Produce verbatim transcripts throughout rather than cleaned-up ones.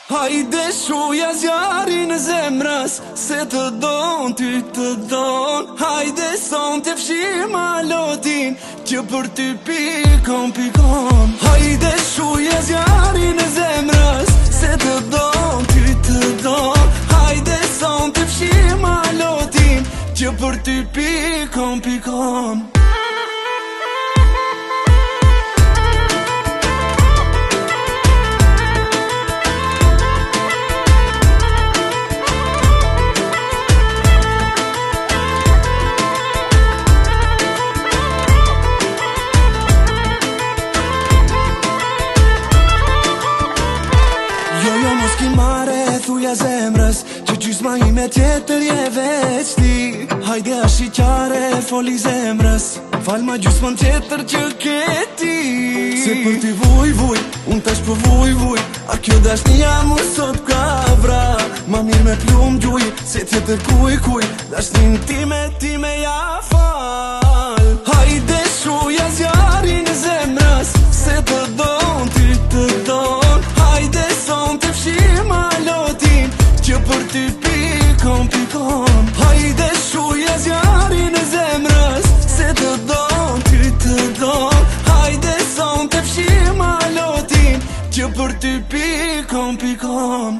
Hajde shuja zjarin e zemrës, se të don, ty të don. Hajde son të fshim alotin, që për ty pikon, pikon. Hajde shuja zjarin e zemrës, se të don, ty të don. Hajde son të fshim alotin, që për ty pikon, pikon. Ki mare thuja zemrës, që gjysma ime tjetër je veç ti. Hajde a shqyqare foli zemrës, fal ma gjysmën tjetër që keti. Se për ti vuj vuj, unë tash për vuj vuj, a kjo dashnia mu sot ka vra. Ma mirë me plum gjuj, se tjetër kuj kuj, dashnin time time ja fal. Hajde shuja zjarin e zemrës, se të don, ty të don. Hajde son të fshim alotin, që për ty pikon, pikon. Hajde shuja zjarin e zemrës, se të don, ty të don. Hajde son të fshim alotin, që për ty pikon, pikon.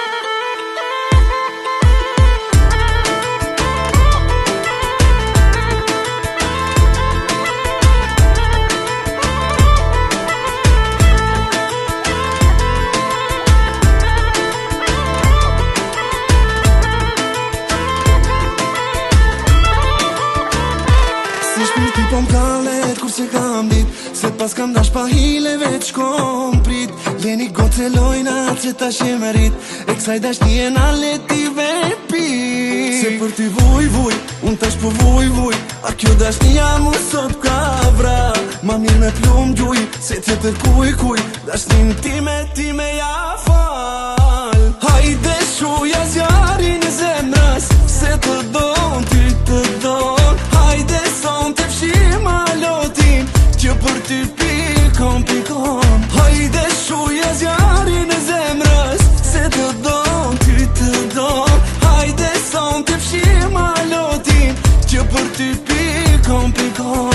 Po m'kallet kur se kam dit, se pas kam dash pa hile veç kom prit. Leni gocelojna që ta shemerit, e kësaj dash një na leti vepit. Se për ty vuj vuj, unë tash po vuj vuj, a kjo dash një mu sot ka vra. Ma mirë me plum gjuj, se tjetër kuj kuj, dash një time time ja fal. Hajde shuja zjarin e zemrës, se të don, ty të don. Hajde son të fshim alotin, që për ty pikon, pikon. Hajde shuja zjarin e zemrës, se të don, ty të don. Hajde son të fshim alotin, që për ty pikon, pikon.